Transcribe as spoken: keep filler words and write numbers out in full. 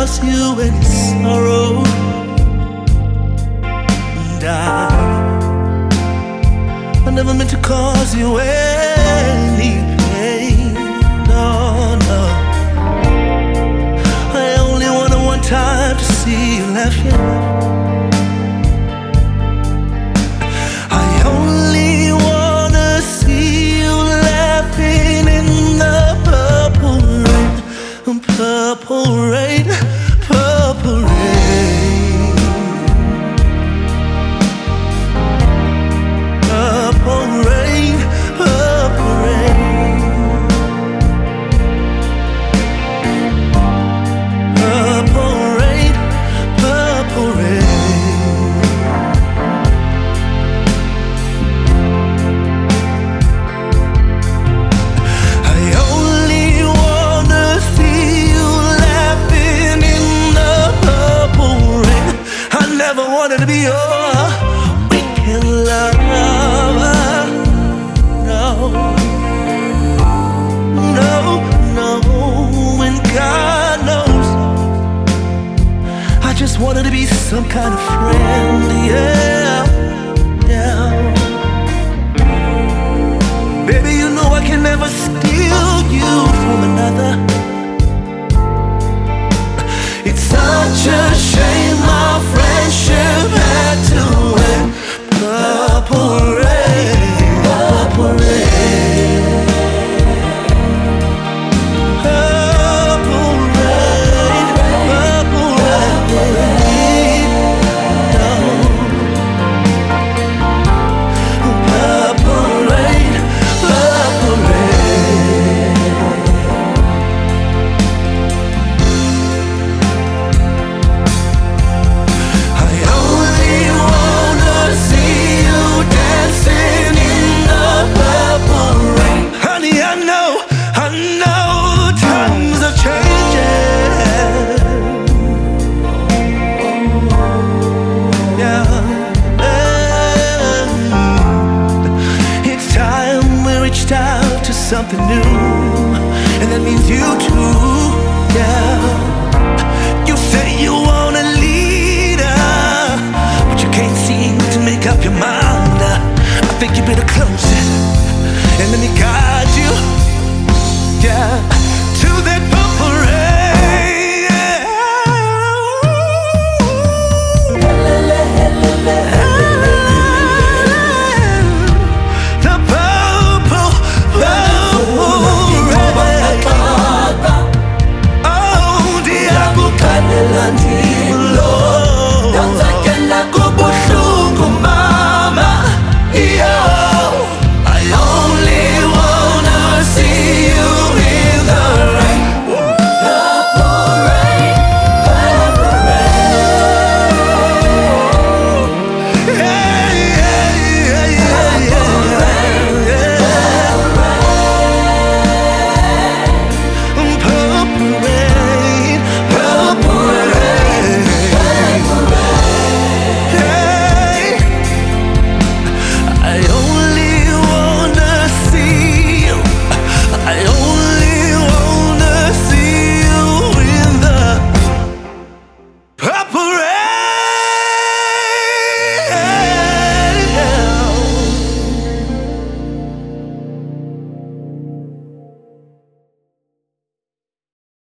cause you any sorrow, and I, I never meant to cause you any pain. No, no. I only wanted one time to see you laughing. I only wanna see you laughing in the purple rain, purple rain, purple rain, purple rain, purple rain, purple rain, purple rain. I only wanna see you laughing in the purple rain. I never wanted to be your weekend lover. No, no, no. And God knows I just wanted to be some kind of friend. Yeah, yeah. Baby, you know I can never steal you from another. It's such a shame our friendship had to end. Purple rain, purple rain, purple rain, purple rain. No. Purple rain, purple rain. I only wanna see you dancing in the purple rain. Honey, I know, I know times are changing. Yeah. It's time we reached out to something new, and that means you too. Yeah. You say you want a leader, but you can't seem to make up your mind. I think you better close it.